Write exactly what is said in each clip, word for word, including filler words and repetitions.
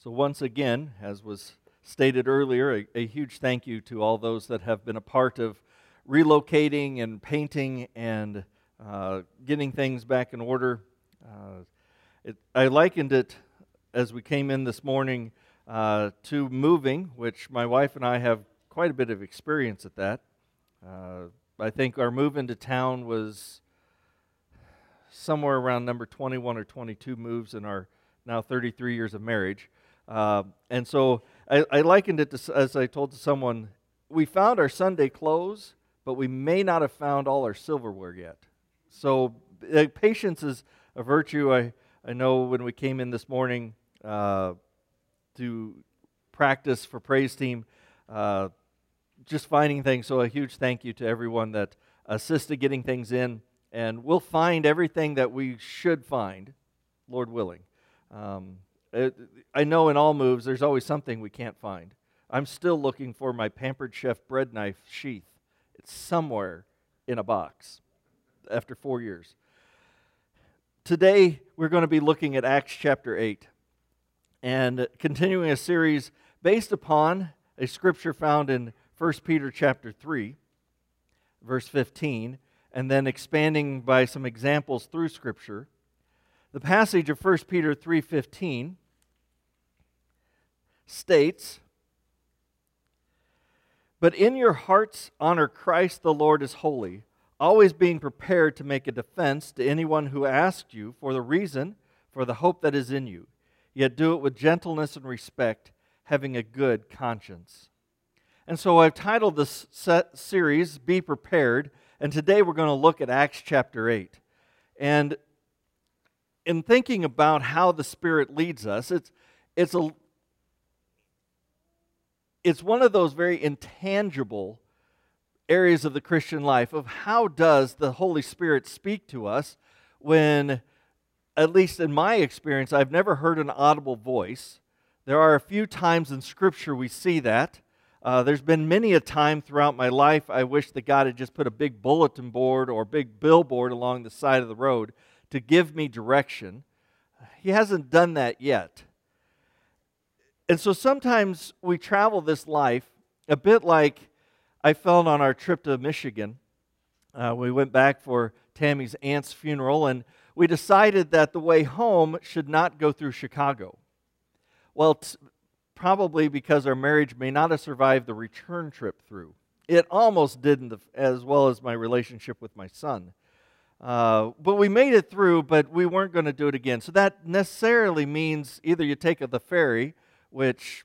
So once again, as was stated earlier, a, a huge thank you to all those that have been a part of relocating and painting and uh, getting things back in order. Uh, it, I likened it, as we came in this morning, uh, to moving, which my wife and I have quite a bit of experience at that. Uh, I think our move into town was somewhere around number twenty-one or twenty-two moves in our now thirty-three years of marriage. Uh, and so I, I likened it to, as I told to someone, we found our Sunday clothes, but we may not have found all our silverware yet. So uh, patience is a virtue. I, I know when we came in this morning uh, to practice for praise team, uh, just finding things. So a huge thank you to everyone that assisted getting things in. And we'll find everything that we should find, Lord willing. Um, it, I know in all moves there's always something we can't find. I'm still looking for my Pampered Chef bread knife sheath. It's somewhere in a box after four years. Today we're going to be looking at Acts chapter eight and continuing a series based upon a scripture found in First Peter chapter three, verse fifteen, and then expanding by some examples through Scripture. The passage of First Peter three fifteen states, "But in your hearts honor Christ the Lord as holy, always being prepared to make a defense to anyone who asks you for the reason for the hope that is in you, yet do it with gentleness and respect, having a good conscience." And so I've titled this set series, Be Prepared, and today we're going to look at Acts chapter eight. And in thinking about how the Spirit leads us, it's it's a it's one of those very intangible areas of the Christian life of how does the Holy Spirit speak to us when, at least in my experience, I've never heard an audible voice. There are a few times in Scripture we see that. Uh, there's been many a time throughout my life I wish that God had just put a big bulletin board or big billboard along the side of the road to give me direction. He hasn't done that yet. And so sometimes we travel this life a bit like I felt on our trip to Michigan. Uh, we went back for Tammy's aunt's funeral, and we decided that the way home should not go through Chicago. Well, t- probably because our marriage may not have survived the return trip through. It almost didn't, as well as my relationship with my son. Uh, but we made it through, but we weren't going to do it again. So that necessarily means either you take the ferry, which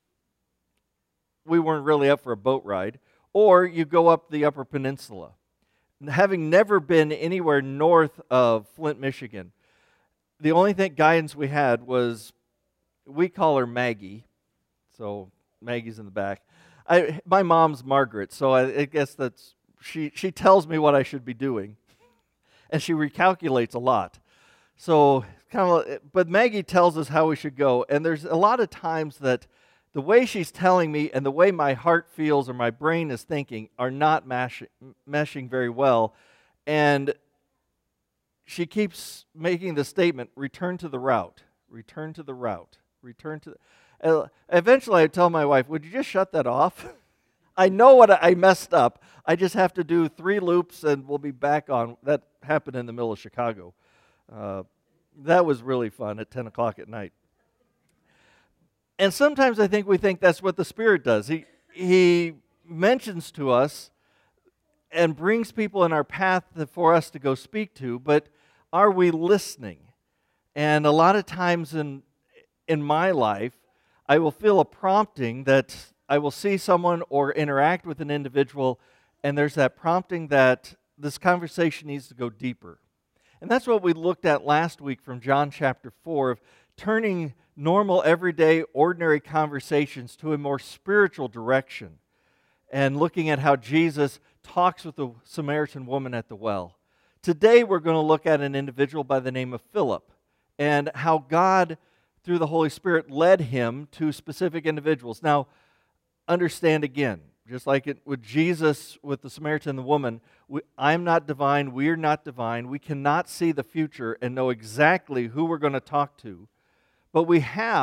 we weren't really up for a boat ride, or you go up the Upper Peninsula. Having never been anywhere north of Flint, Michigan, the only thing guidance we had was, we call her Maggie. So Maggie's in the back. I, my mom's Margaret, so I, I guess that's she. She tells me what I should be doing, and she recalculates a lot. So kind of, but Maggie tells us how we should go. And there's a lot of times that the way she's telling me and the way my heart feels or my brain is thinking are not mashing, meshing very well. And she keeps making the statement: "Return to the route. Return to the route. Return to." The... Uh, eventually, I tell my wife, "Would you just shut that off? I know what I, I messed up. I just have to do three loops and we'll be back on." That happened in the middle of Chicago. Uh, that was really fun at ten o'clock at night. And sometimes I think we think that's what the Spirit does. He, he mentions to us and brings people in our path for us to go speak to, but are we listening? And a lot of times in in my life, I will feel a prompting that I will see someone or interact with an individual, and there's that prompting that this conversation needs to go deeper. And that's what we looked at last week from John chapter four, of turning normal, everyday, ordinary conversations to a more spiritual direction, and looking at how Jesus talks with the Samaritan woman at the well. Today we're going to look at an individual by the name of Philip, and how God, through the Holy Spirit, led him to specific individuals. Now, understand again, just like it with Jesus, with the Samaritan and the woman, we, I'm not divine, we're not divine, we cannot see the future and know exactly who we're going to talk to, but we have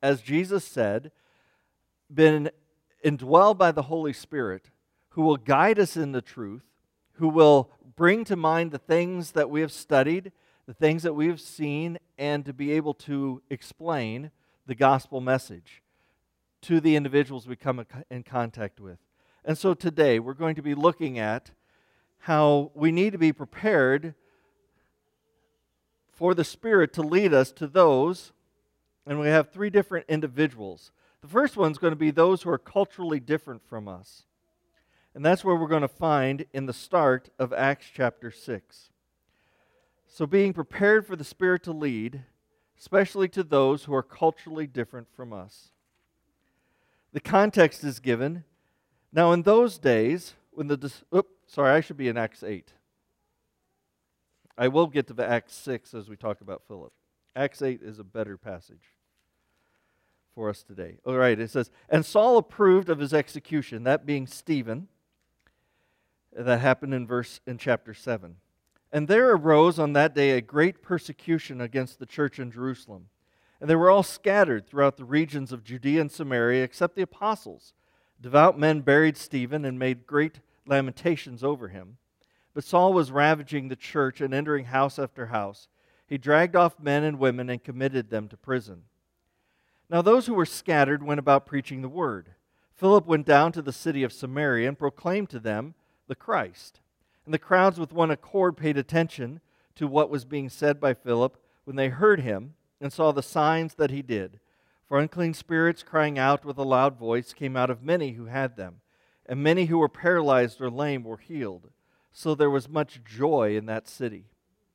as Jesus said, been indwelled by the Holy Spirit, who will guide us in the truth, who will bring to mind the things that we have studied, the things that we have seen, and to be able to explain the gospel message to the individuals we come in contact with. And so today we're going to be looking at how we need to be prepared for the Spirit to lead us to those, and we have three different individuals. The first one's going to be those who are culturally different from us. And that's where we're going to find in the start of Acts chapter six. So being prepared for the Spirit to lead, especially to those who are culturally different from us. The context is given. Now in those days, when the... Dis- oops, sorry, I should be in Acts eight. I will get to the Acts six as we talk about Philip. Acts eight is a better passage for us today. All right, it says, and Saul approved of his execution, that being Stephen. That happened in verse in chapter seven. And there arose on that day a great persecution against the church in Jerusalem. And they were all scattered throughout the regions of Judea and Samaria, except the apostles. Devout men buried Stephen and made great lamentations over him. But Saul was ravaging the church and entering house after house. He dragged off men and women and committed them to prison. Now those who were scattered went about preaching the word. Philip went down to the city of Samaria and proclaimed to them the Christ. And the crowds with one accord paid attention to what was being said by Philip when they heard him and saw the signs that he did. For unclean spirits, crying out with a loud voice, came out of many who had them, and many who were paralyzed or lame were healed. So there was much joy in that city.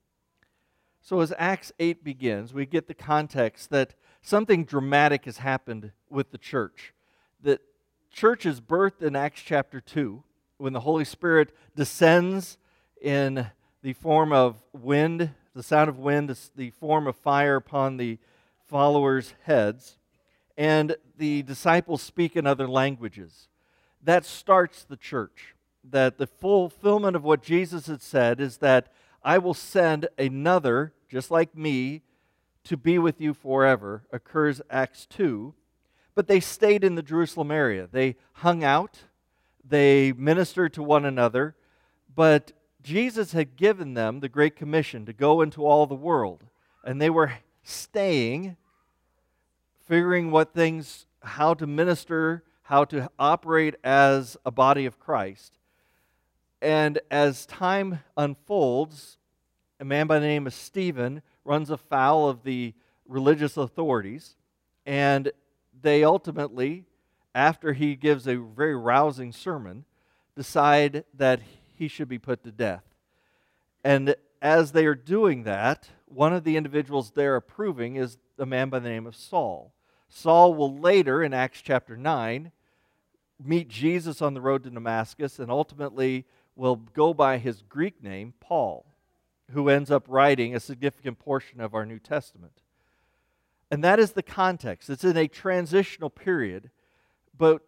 So as Acts eight begins, we get the context that something dramatic has happened with the church. The church is birthed in Acts chapter two, when the Holy Spirit descends in the form of wind, the sound of wind, the form of fire upon the followers' heads, and the disciples speak in other languages. That starts the church. That the fulfillment of what Jesus had said is that I will send another, just like me, to be with you forever, occurs Acts two. But they stayed in the Jerusalem area. They hung out. They ministered to one another. But Jesus had given them the Great Commission to go into all the world. And they were staying, figuring what things, how to minister, how to operate as a body of Christ. And as time unfolds, a man by the name of Stephen runs afoul of the religious authorities, and they ultimately, after he gives a very rousing sermon, decide that he should be put to death. And as they are doing that, one of the individuals they're approving is a man by the name of Saul. Saul will later, in Acts chapter nine, meet Jesus on the road to Damascus, and ultimately will go by his Greek name, Paul, who ends up writing a significant portion of our New Testament. And that is the context. It's in a transitional period, but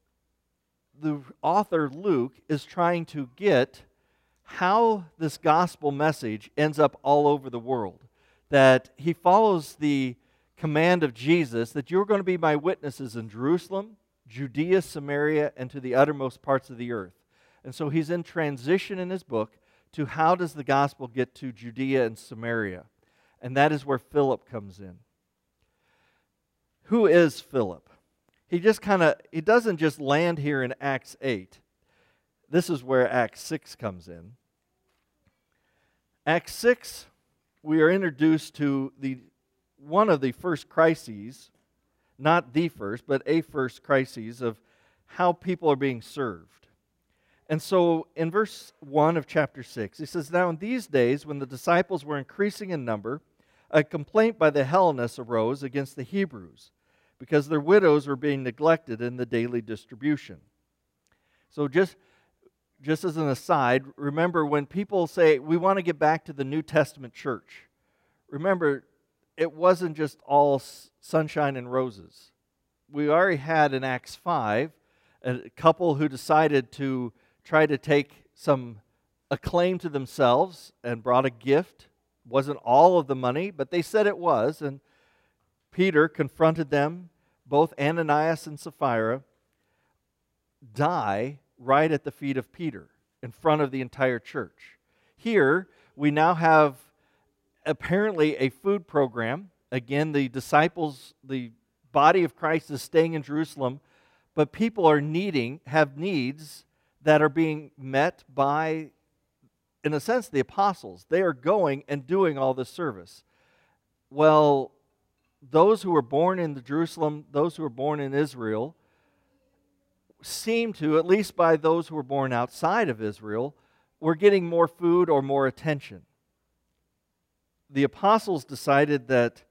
the author, Luke, is trying to get how this gospel message ends up all over the world. That he follows the command of Jesus that you're going to be my witnesses in Jerusalem, Judea, Samaria, and to the uttermost parts of the earth. And so he's in transition in his book to how does the gospel get to Judea and Samaria. And that is where Philip comes in. Who is Philip? He just kind of, he doesn't just land here in Acts eight. This is where Acts six comes in. Acts six, we are introduced to the one of the first crises, not the first, but a first crisis of how people are being served. And so in verse one of chapter six, he says, now in these days when the disciples were increasing in number, a complaint by the Hellenists arose against the Hebrews, because their widows were being neglected in the daily distribution. So just, just as an aside, remember when people say, we want to get back to the New Testament church, remember, it wasn't just all sunshine and roses. We already had in Acts five a couple who decided to try to take some acclaim to themselves and brought a gift. Wasn't all of the money, but they said it was, and Peter confronted them both Ananias and Sapphira, die right at the feet of Peter in front of the entire church. Here, we now have apparently a food program. Again, the disciples, the body of Christ is staying in Jerusalem, but people are needing, have needs that are being met by, in a sense, the apostles. They are going and doing all this service. Well, those who were born in Jerusalem, those who were born in Israel, seem to, at least by those who were born outside of Israel, were getting more food or more attention. The apostles decided that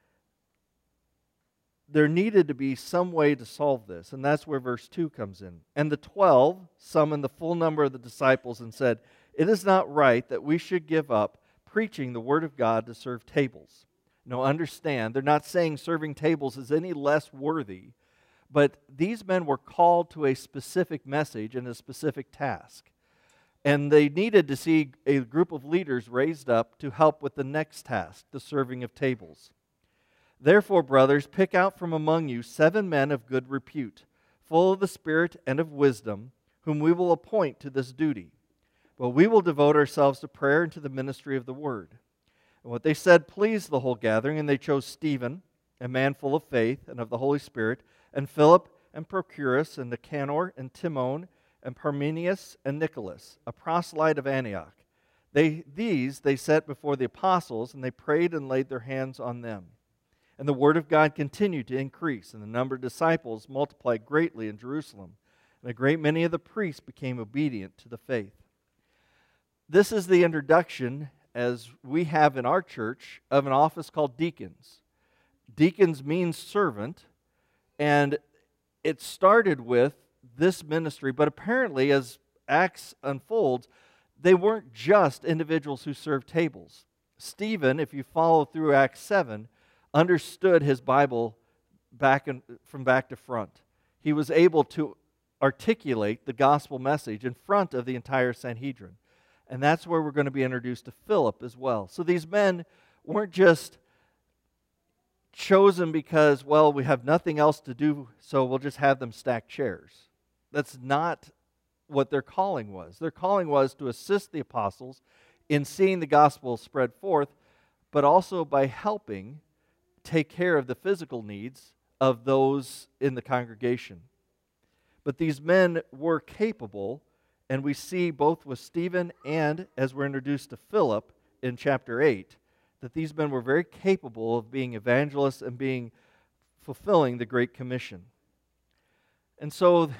there needed to be some way to solve this, and that's where verse two comes in. And the twelve summoned the full number of the disciples and said, "It is not right that we should give up preaching the word of God to serve tables." Now understand, they're not saying serving tables is any less worthy, but these men were called to a specific message and a specific task. And they needed to see a group of leaders raised up to help with the next task, the serving of tables. "Therefore, brothers, pick out from among you seven men of good repute, full of the Spirit and of wisdom, whom we will appoint to this duty. But we will devote ourselves to prayer and to the ministry of the word." And what they said pleased the whole gathering, and they chose Stephen, a man full of faith and of the Holy Spirit, and Philip and Prochorus and Nicanor and Timon and Parmenius and Nicholas, a proselyte of Antioch. They, these they set before the apostles, and they prayed and laid their hands on them. And the word of God continued to increase, and the number of disciples multiplied greatly in Jerusalem. And a great many of the priests became obedient to the faith. This is the introduction, as we have in our church, of an office called deacons. Deacons means servant, and it started with this ministry, but apparently as Acts unfolds, they weren't just individuals who served tables. Stephen, if you follow through Acts seven, understood his Bible back and from back to front. He was able to articulate the gospel message in front of the entire Sanhedrin. And that's where we're going to be introduced to Philip as well. So these men weren't just chosen because, well, we have nothing else to do, so we'll just have them stack chairs. That's not what their calling was. Their calling was to assist the apostles in seeing the gospel spread forth, but also by helping take care of the physical needs of those in the congregation. But these men were capable, and we see both with Stephen and as we're introduced to Philip in chapter eight, that these men were very capable of being evangelists and being fulfilling the Great Commission. And so,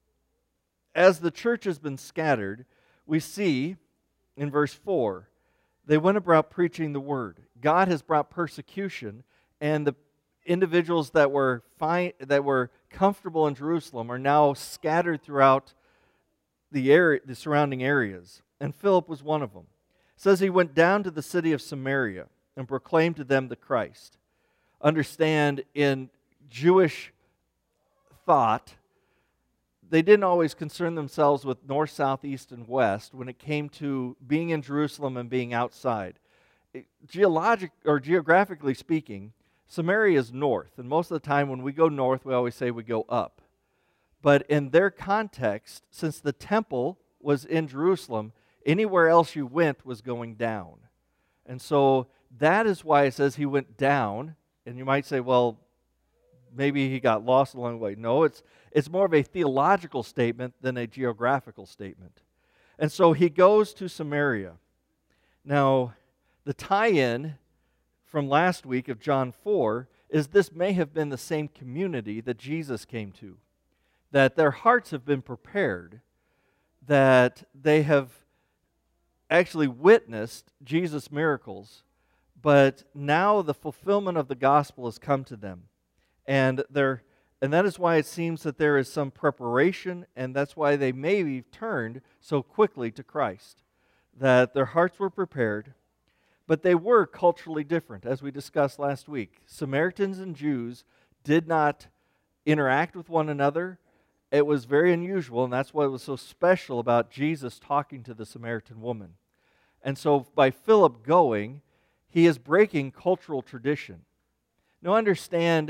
as the church has been scattered, we see in verse four, they went about preaching the word. God has brought persecution, and the individuals that were fine, that were comfortable in Jerusalem are now scattered throughout the area, the surrounding areas. And Philip was one of them. It says he went down to the city of Samaria and proclaimed to them the Christ. Understand, in Jewish thought, they didn't always concern themselves with north, south, east, and west when it came to being in Jerusalem and being outside. It, geologic or geographically speaking, Samaria is north, and most of the time when we go north, we always say we go up. But in their context, since the temple was in Jerusalem, anywhere else you went was going down. And so that is why it says he went down. And you might say, well, maybe he got lost along the way. No, it's, it's more of a theological statement than a geographical statement. And so he goes to Samaria. Now, the tie-in from last week of John four is this may have been the same community that Jesus came to. That their hearts have been prepared, that they have actually witnessed Jesus' miracles, but now the fulfillment of the gospel has come to them. And they're, and that is why it seems that there is some preparation, and that's why they maybe turned so quickly to Christ. That their hearts were prepared, but they were culturally different, as we discussed last week. Samaritans and Jews did not interact with one another. It was very unusual, and that's what was so special about Jesus talking to the Samaritan woman. And so by Philip going, he is breaking cultural tradition. Now understand,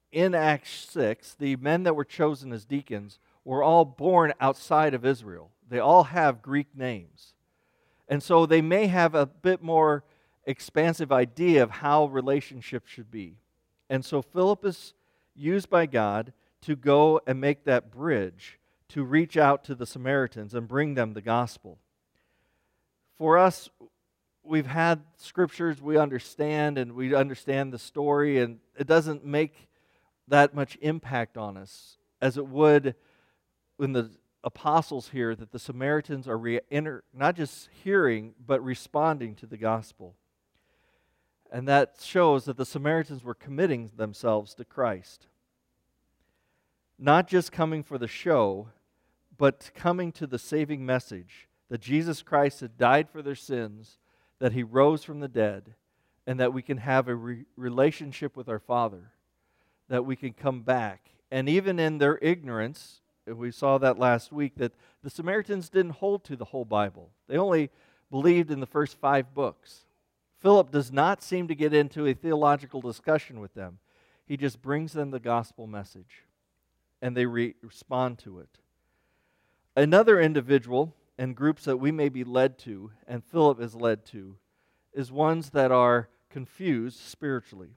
in Acts six, the men that were chosen as deacons were all born outside of Israel. They all have Greek names. And so they may have a bit more expansive idea of how relationships should be. And so Philip is used by God to go and make that bridge to reach out to the Samaritans and bring them the gospel. For us, we've had scriptures we understand, and we understand the story, and it doesn't make that much impact on us as it would when the apostles hear that the Samaritans are re- enter, not just hearing, but responding to the gospel. And that shows that the Samaritans were committing themselves to Christ. Not just coming for the show, but coming to the saving message that Jesus Christ had died for their sins, that He rose from the dead, and that we can have a re- relationship with our Father, that we can come back. And even in their ignorance, we saw that last week, that the Samaritans didn't hold to the whole Bible. They only believed in the first five books. Philip does not seem to get into a theological discussion with them. He just brings them the gospel message, and they re- respond to it. Another individual and groups that we may be led to, and Philip is led to, is ones that are confused spiritually.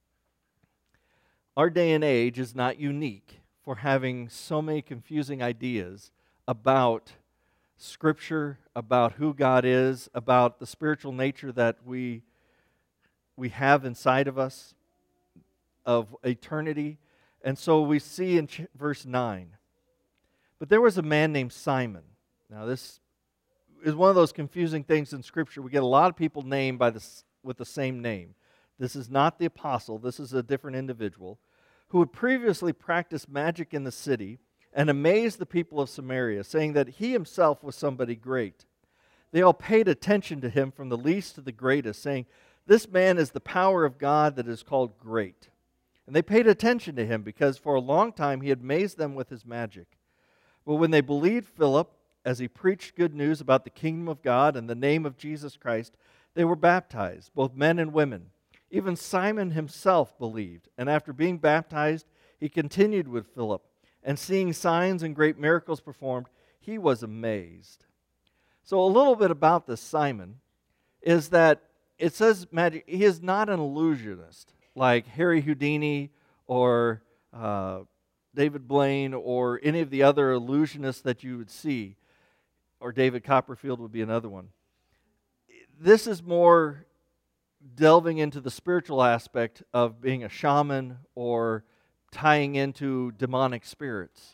Our day and age is not unique for having so many confusing ideas about Scripture, about who God is, about the spiritual nature that we, we have inside of us, of eternity. And so we see in ch- verse nine, but there was a man named Simon. Now this is one of those confusing things in Scripture. We get a lot of people named by the, with the same name. This is not the apostle. This is a different individual who had previously practiced magic in the city and amazed the people of Samaria, saying that he himself was somebody great. They all paid attention to him from the least to the greatest, saying, "This man is the power of God that is called great." And they paid attention to him because for a long time he had amazed them with his magic. But when they believed Philip, as he preached good news about the kingdom of God and the name of Jesus Christ, they were baptized, both men and women. Even Simon himself believed, and after being baptized, he continued with Philip, and seeing signs and great miracles performed, he was amazed. So a little bit about this Simon is that it says magic. He is not an illusionist like Harry Houdini or uh, David Blaine or any of the other illusionists that you would see, or David Copperfield would be another one. This is more delving into the spiritual aspect of being a shaman or tying into demonic spirits.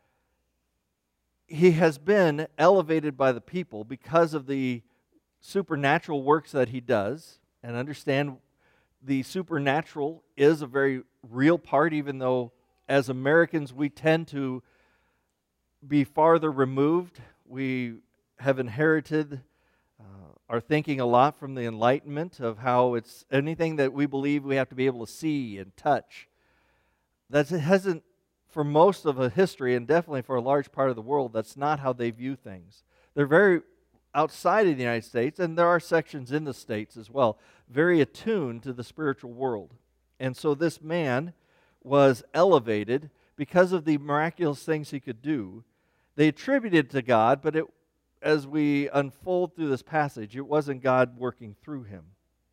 He has been elevated by the people because of the supernatural works that he does, and understand the supernatural is a very real part, even though as Americans we tend to be farther removed. We have inherited uh, our thinking a lot from the Enlightenment of how it's anything that we believe we have to be able to see and touch. That hasn't, for most of a history, and definitely for a large part of the world, that's not how they view things. They're very outside of the United States, and there are sections in the States as well, very attuned to the spiritual world. And so this man was elevated because of the miraculous things he could do. They attributed to God, but it, as we unfold through this passage, it wasn't God working through him.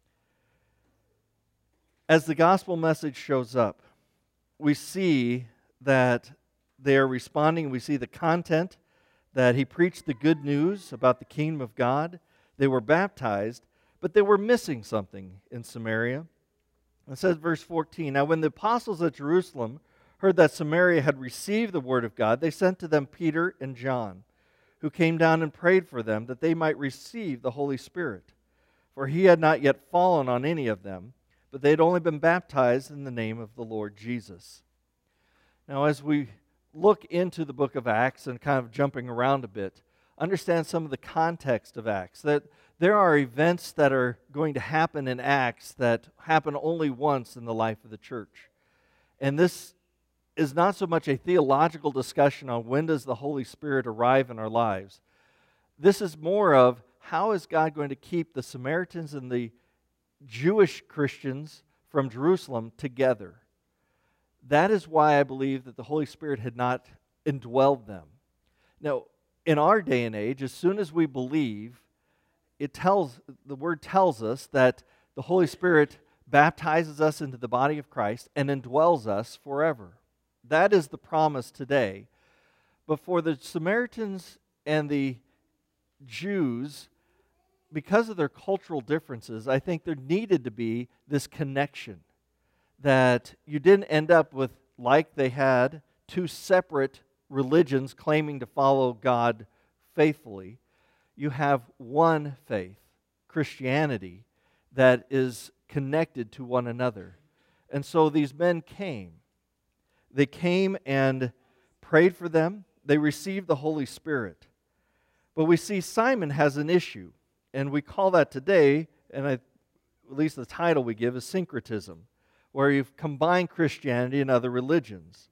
As the gospel message shows up, we see that they are responding. We see the content, that he preached the good news about the kingdom of God. They were baptized, but they were missing something in Samaria. It says, verse fourteen, "Now when the apostles at Jerusalem heard that Samaria had received the word of God, they sent to them Peter and John, who came down and prayed for them that they might receive the Holy Spirit. For he had not yet fallen on any of them, but they had only been baptized in the name of the Lord Jesus." Now, as we look into the book of Acts and kind of jumping around a bit, understand some of the context of Acts, that there are events that are going to happen in Acts that happen only once in the life of the church. And this is not so much a theological discussion on when does the Holy Spirit arrive in our lives. This is more of how is God going to keep the Samaritans and the Jewish Christians from Jerusalem together. That is why I believe that the Holy Spirit had not indwelled them. Now, in our day and age, as soon as we believe, it tells the Word tells us that the Holy Spirit baptizes us into the body of Christ and indwells us forever. That is the promise today. But for the Samaritans and the Jews, because of their cultural differences, I think there needed to be this connection. That you didn't end up with, like they had, two separate religions claiming to follow God faithfully. You have one faith, Christianity, that is connected to one another. And so these men came. They came and prayed for them. They received the Holy Spirit. But we see Simon has an issue, and we call that today, and I, at least the title we give is syncretism, where you've combined Christianity and other religions.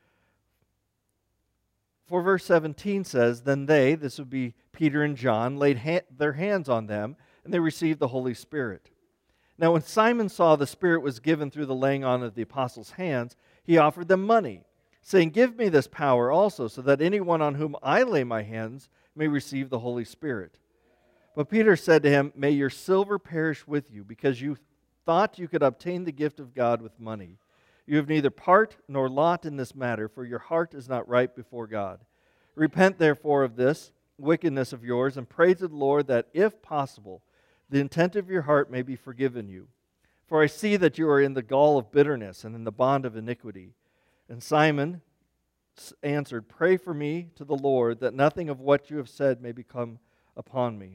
For verse seventeen says, Then they, this would be Peter and John, laid ha- their hands on them, and they received the Holy Spirit. Now when Simon saw the Spirit was given through the laying on of the apostles' hands, he offered them money, saying, Give me this power also, so that anyone on whom I lay my hands may receive the Holy Spirit. But Peter said to him, May your silver perish with you, because you thought you could obtain the gift of God with money. You have neither part nor lot in this matter, for your heart is not right before God. Repent therefore of this wickedness of yours, and pray to the Lord that, if possible, the intent of your heart may be forgiven you. For I see that you are in the gall of bitterness and in the bond of iniquity. And Simon answered, Pray for me to the Lord, that nothing of what you have said may become upon me.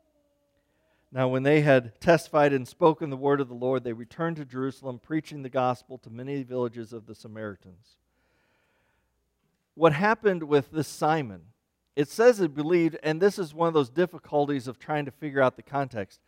Now when they had testified and spoken the word of the Lord, they returned to Jerusalem, preaching the gospel to many villages of the Samaritans. What happened with this Simon? It says it believed, and this is one of those difficulties of trying to figure out the context.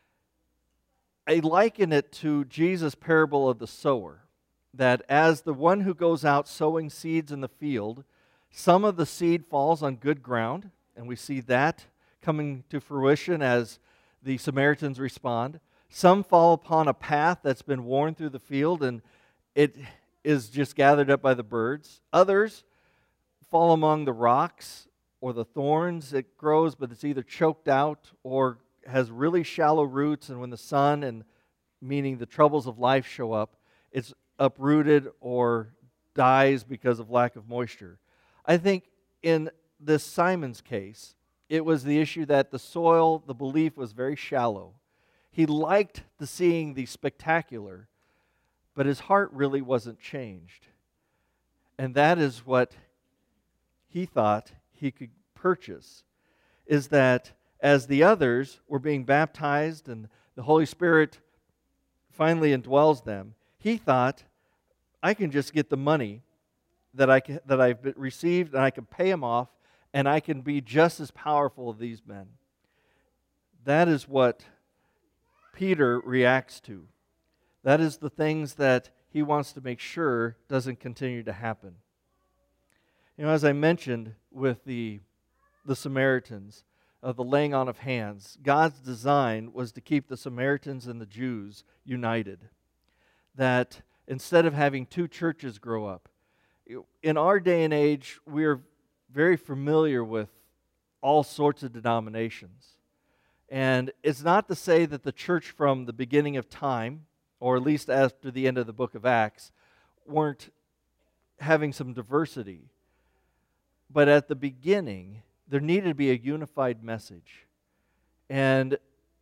I liken it to Jesus' parable of the sower, that as the one who goes out sowing seeds in the field, some of the seed falls on good ground, and we see that coming to fruition as the Samaritans respond. Some fall upon a path that's been worn through the field and it is just gathered up by the birds. Others fall among the rocks or the thorns. It grows, but it's either choked out or has really shallow roots, and when the sun and meaning the troubles of life show up, it's uprooted or dies because of lack of moisture. I think in this Simon's case, it was the issue that the soil, the belief was very shallow. He liked the seeing the spectacular, but his heart really wasn't changed. And that is what he thought he could purchase, is that as the others were being baptized and the Holy Spirit finally indwells them, he thought, I can just get the money that, I can, that I've received and I can pay him off, and I can be just as powerful as these men. That is what Peter reacts to. That is the things that he wants to make sure doesn't continue to happen. You know, as I mentioned with the, the Samaritans, of the laying on of hands, God's design was to keep the Samaritans and the Jews united. That instead of having two churches grow up, in our day and age, we're very familiar with all sorts of denominations. And it's not to say that the church from the beginning of time, or at least after the end of the book of Acts, weren't having some diversity. But at the beginning, there needed to be a unified message. And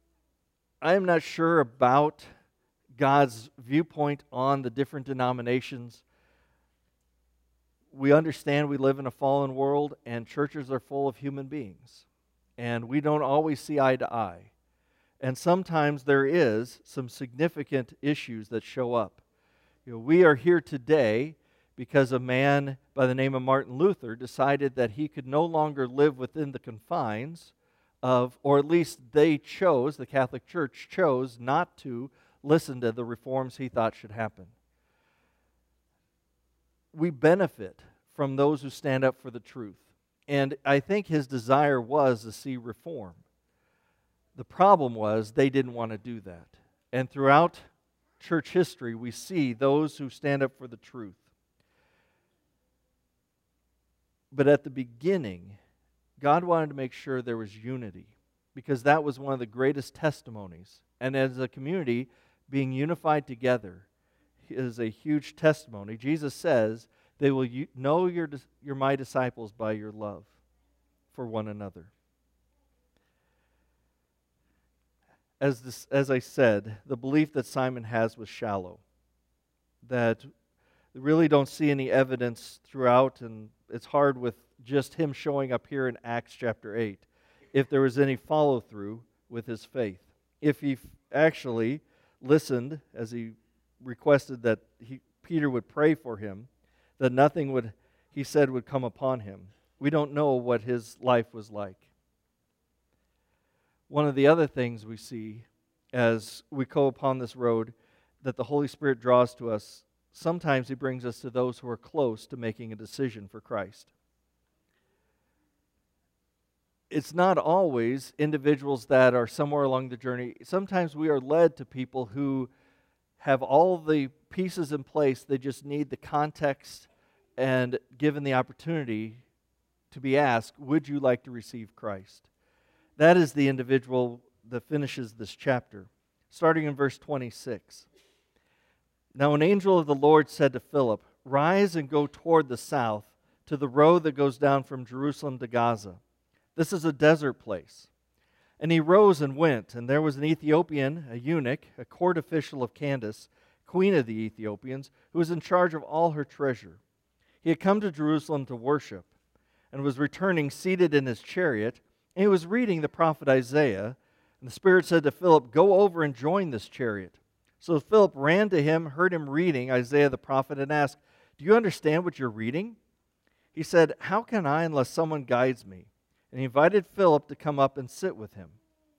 I am not sure about God's viewpoint on the different denominations. We understand we live in a fallen world, and churches are full of human beings. And we don't always see eye to eye. And sometimes there is some significant issues that show up. You know, we are here today because a man by the name of Martin Luther decided that he could no longer live within the confines of, or at least they chose, the Catholic Church chose not to listen to the reforms he thought should happen. We benefit from those who stand up for the truth. And I think his desire was to see reform. The problem was they didn't want to do that. And throughout church history, we see those who stand up for the truth. But at the beginning, God wanted to make sure there was unity, because that was one of the greatest testimonies. And as a community, being unified together is a huge testimony. Jesus says, they will know you're, you're my disciples by your love for one another. As, this, as I said, the belief that Simon has was shallow, that we really don't see any evidence throughout, and it's hard with just him showing up here in Acts chapter eight, if there was any follow-through with his faith. If he actually listened, as he requested that he, Peter would pray for him, that nothing would, he said, would come upon him. We don't know what his life was like. One of the other things we see as we go upon this road that the Holy Spirit draws to us, sometimes He brings us to those who are close to making a decision for Christ. It's not always individuals that are somewhere along the journey. Sometimes we are led to people who have all the pieces in place. They just need the context and given the opportunity to be asked, would you like to receive Christ? That is the individual that finishes this chapter, starting in verse twenty-six. Now an angel of the Lord said to Philip, "Rise and go toward the south to the road that goes down from Jerusalem to Gaza. This is a desert place." And he rose and went, and there was an Ethiopian, a eunuch, a court official of Candace, queen of the Ethiopians, who was in charge of all her treasure. He had come to Jerusalem to worship, and was returning seated in his chariot, and he was reading the prophet Isaiah, and the Spirit said to Philip, "Go over and join this chariot." So Philip ran to him, heard him reading Isaiah the prophet, and asked, "Do you understand what you're reading?" He said, "How can I unless someone guides me?" And he invited Philip to come up and sit with him.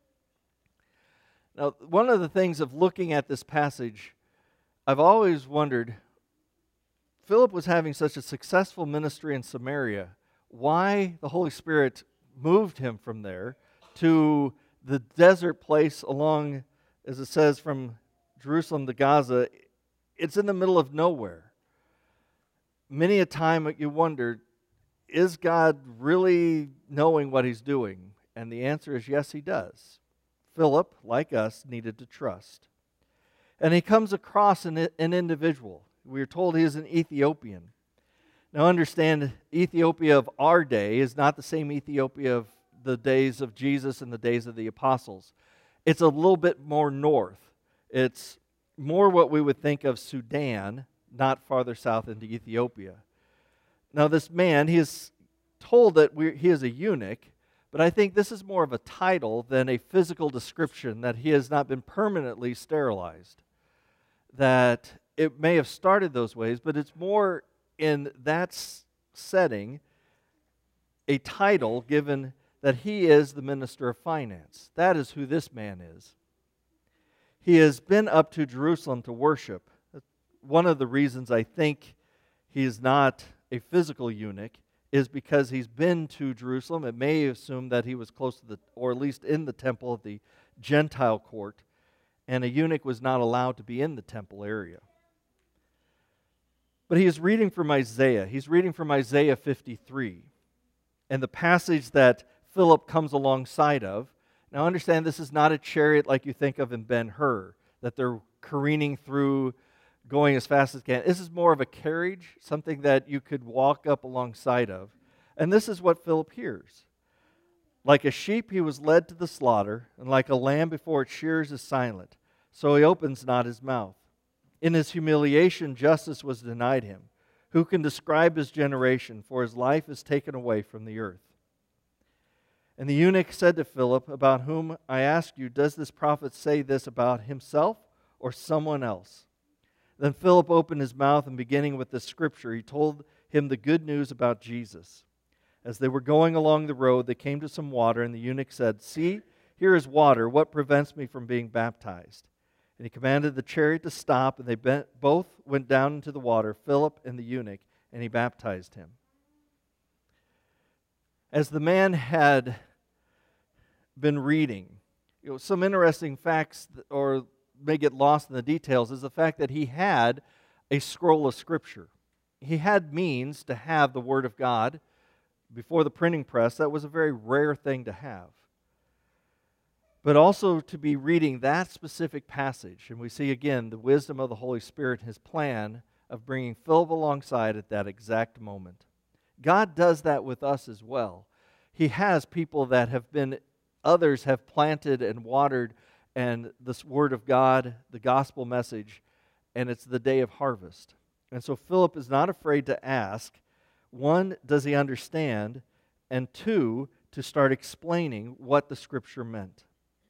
Now, one of the things of looking at this passage, I've always wondered, Philip was having such a successful ministry in Samaria, why the Holy Spirit moved him from there to the desert place along, as it says, from Jerusalem to Gaza. It's in the middle of nowhere. Many a time you wonder, is God really knowing what He's doing? And the answer is yes, He does. Philip, like us, needed to trust. And he comes across an, an individual. We are told he is an Ethiopian. Now understand, Ethiopia of our day is not the same Ethiopia of the days of Jesus and the days of the apostles. It's a little bit more north. It's more what we would think of Sudan, not farther south into Ethiopia. Now this man, he is told that we, he is a eunuch, but I think this is more of a title than a physical description, that he has not been permanently sterilized. That it may have started those ways, but it's more in that setting a title given that he is the minister of finance. That is who this man is. He has been up to Jerusalem to worship. One of the reasons I think he is not a physical eunuch is because he's been to Jerusalem. It may assume that he was close to the, or at least in the temple of the Gentile court, and a eunuch was not allowed to be in the temple area. But he is reading from Isaiah. He's reading from Isaiah fifty-three. And the passage that Philip comes alongside of. Now understand, this is not a chariot like you think of in Ben-Hur, that they're careening through, going as fast as they can. This is more of a carriage, something that you could walk up alongside of. And this is what Philip hears. Like a sheep he was led to the slaughter, and like a lamb before its shearers is silent, so he opens not his mouth. In his humiliation, justice was denied him. Who can describe his generation? For his life is taken away from the earth. And the eunuch said to Philip, "About whom, I ask you, does this prophet say this, about himself or someone else?" Then Philip opened his mouth, and beginning with the scripture, he told him the good news about Jesus. As they were going along the road, they came to some water, and the eunuch said, "See, here is water. What prevents me from being baptized?" And he commanded the chariot to stop, and they bent, both went down into the water, Philip and the eunuch, and he baptized him. As the man had been reading, you know, some interesting facts, or may get lost in the details, is the fact that he had a scroll of Scripture. He had means to have the Word of God Before the printing press, that was a very rare thing to have. But also to be reading that specific passage, and we see again the wisdom of the Holy Spirit and His plan of bringing Philip alongside at that exact moment. God does that with us as well. He has people that have been, others have planted and watered, and this Word of God, the gospel message, and it's the day of harvest. And so Philip is not afraid to ask, one, does he understand? And two, to start explaining what the Scripture meant.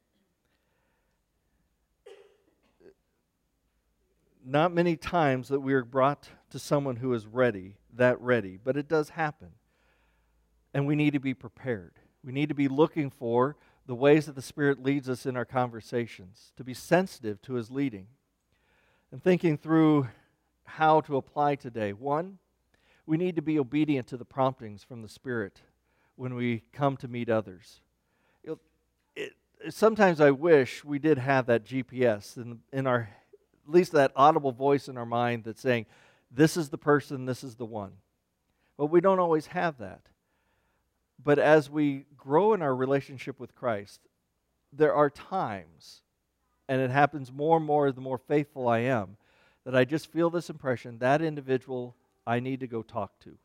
Not many times that we are brought to someone who is ready, that ready, but it does happen. And we need to be prepared. We need to be looking for the ways that the Spirit leads us in our conversations, to be sensitive to His leading. And thinking through how to apply today. One, we need to be obedient to the promptings from the Spirit when we come to meet others. It, it, sometimes I wish we did have that G P S in, in our at least that audible voice in our mind that's saying, this is the person, this is the one. But we don't always have that. But as we grow in our relationship with Christ, there are times, and it happens more and more the more faithful I am, that I just feel this impression, that individual I need to go talk to.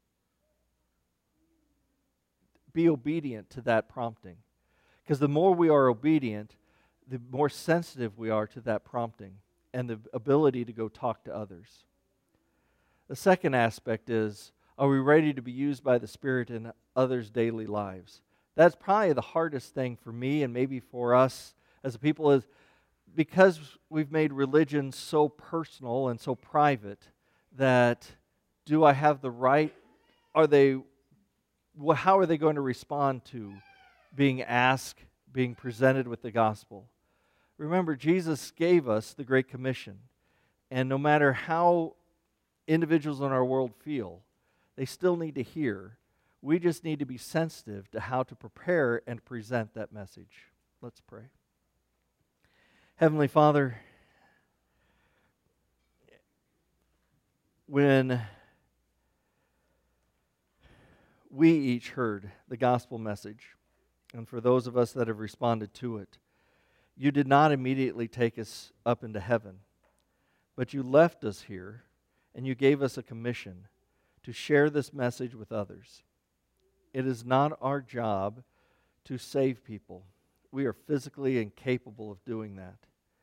Be obedient to that prompting. Because the more we are obedient, the more sensitive we are to that prompting and the ability to go talk to others. The second aspect is, are we ready to be used by the Spirit in others' daily lives? That's probably the hardest thing for me and maybe for us as a people, is because we've made religion so personal and so private, that do I have the right, are they, well, how are they going to respond to being asked, being presented with the gospel? Remember, Jesus gave us the Great Commission, and no matter how individuals in our world feel, they still need to hear. We just need to be sensitive to how to prepare and present that message. Let's pray. Heavenly Father, when we each heard the gospel message, and for those of us that have responded to it, you did not immediately take us up into heaven, but you left us here, and you gave us a commission to share this message with others. It is not our job to save people. We are physically incapable of doing that.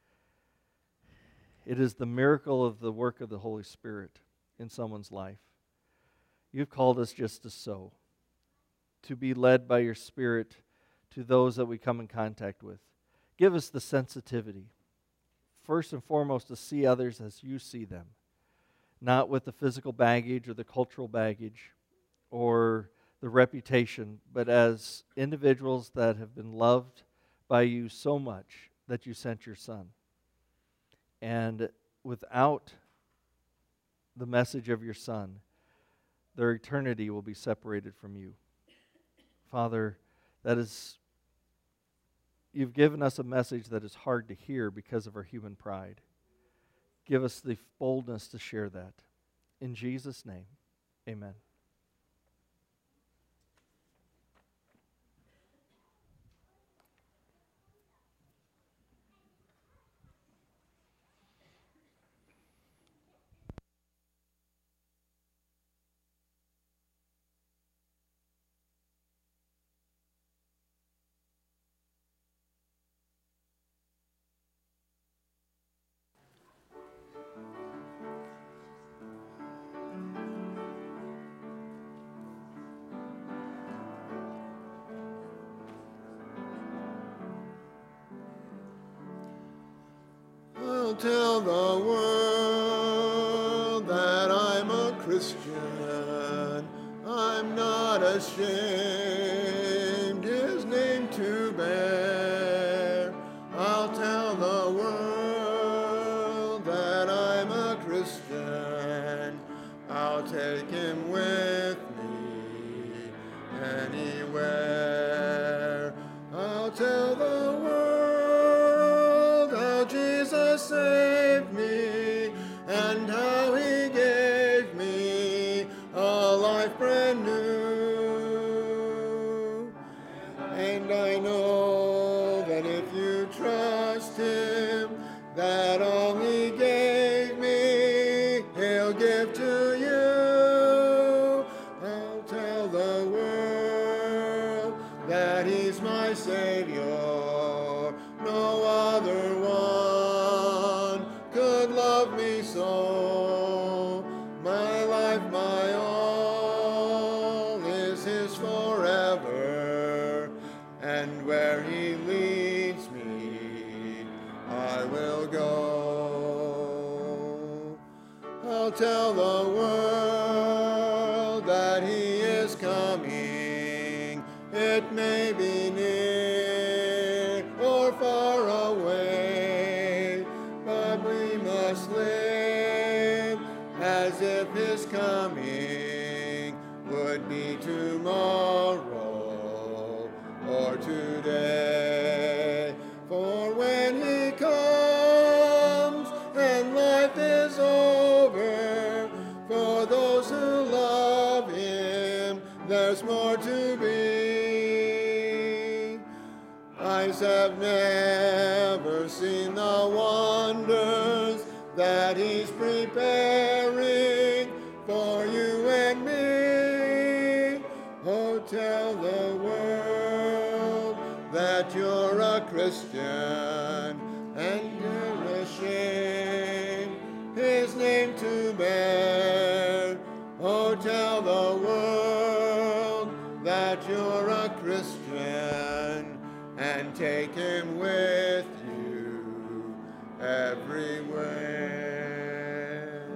It is the miracle of the work of the Holy Spirit in someone's life. You've called us just to sow, to be led by your Spirit to those that we come in contact with. Give us the sensitivity, first and foremost, to see others as you see them, not with the physical baggage or the cultural baggage or the reputation, but as individuals that have been loved by you so much that you sent your Son. And without the message of your Son, their eternity will be separated from you. Father, that is, you've given us a message that is hard to hear because of our human pride. Give us the boldness to share that. In Jesus' name, amen. Tell the world that I'm a Christian. I'm not ashamed his name to bear. I'll tell the world that I'm a Christian. I'll take him with me anywhere. I'll tell the world how Jesus saved me, and how he gave me a life brand new. my Savior. No other one could love me so. My life, my all is his forever, and where he leads me, I will go. I'll tell the world that he is coming. It may be near or far away, but we must live as if his coming would be tomorrow or today. For when he comes and life is over, for those who love him, there's more to be. Eyes have never seen the wonders that he's preparing for you and me. Oh, tell the world that you're a Christian, and you're ashamed his name to bear. Oh, tell the world that you're a Christian, and take him with you everywhere.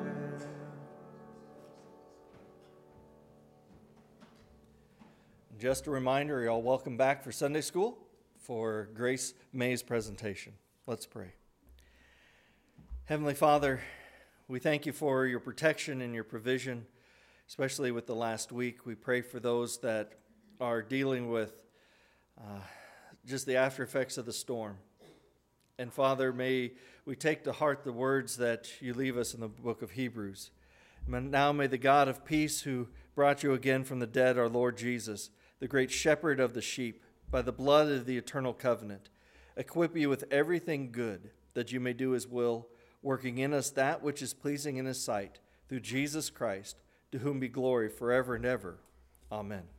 Just a reminder, you're all welcome back for Sunday school for Grace May's presentation. Let's pray. Heavenly Father, we thank you for your protection and your provision, especially with the last week. We pray for those that are dealing with uh, just the after effects of the storm. And Father, may we take to heart the words that you leave us in the book of Hebrews. Now may the God of peace, who brought you again from the dead, our Lord Jesus, the great shepherd of the sheep, by the blood of the eternal covenant, equip you with everything good, that you may do his will, working in us that which is pleasing in his sight, through Jesus Christ, to whom be glory forever and ever. Amen.